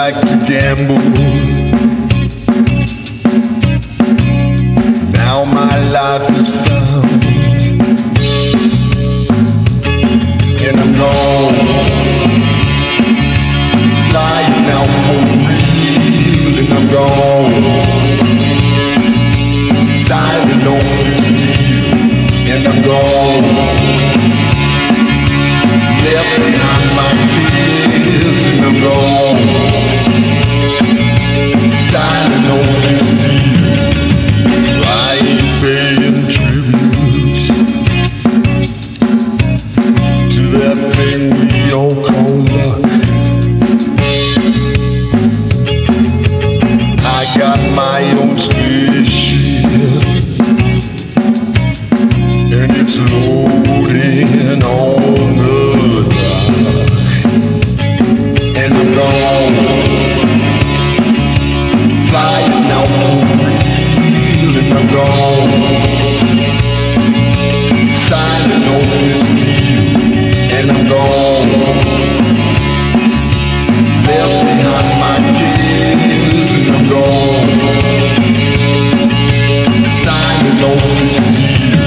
like to gamble. Now my life is found, and I'm gone, flying out for real, and I'm gone, signing on this deal, and I'm gone, left behind my fears, and I'm gone, signing on this deal. I ain't paying tribute to that thing we all call luck. I got my own spaceship, and it's loading on the dock, and I'm gone, flying out for real, and I'm gone, signing on this deal, and I'm gone, left behind my kids, and I'm gone, signing on this deal.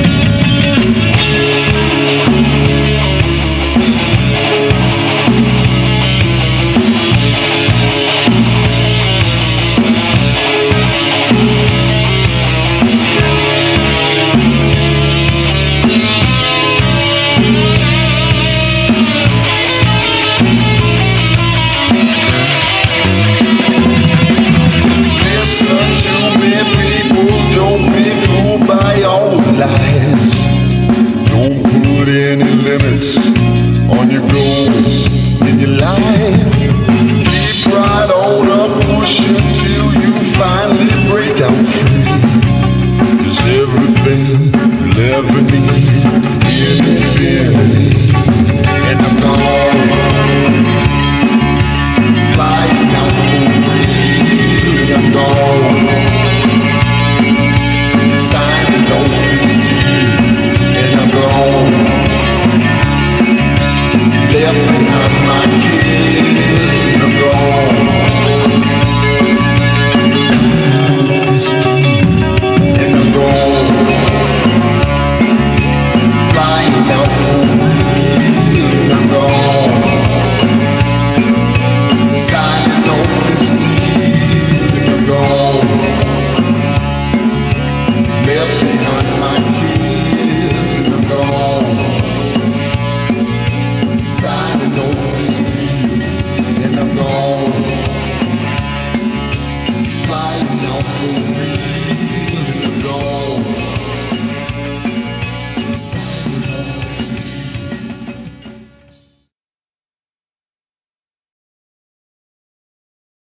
Don't put any limits on your goals in your life. Keep right on up, pushing till you finally break out free. 'Cause everything you'll ever need in infinity. And I'm gone, flying out for real, and I'm gone, signing on this deal, and I'm gone, left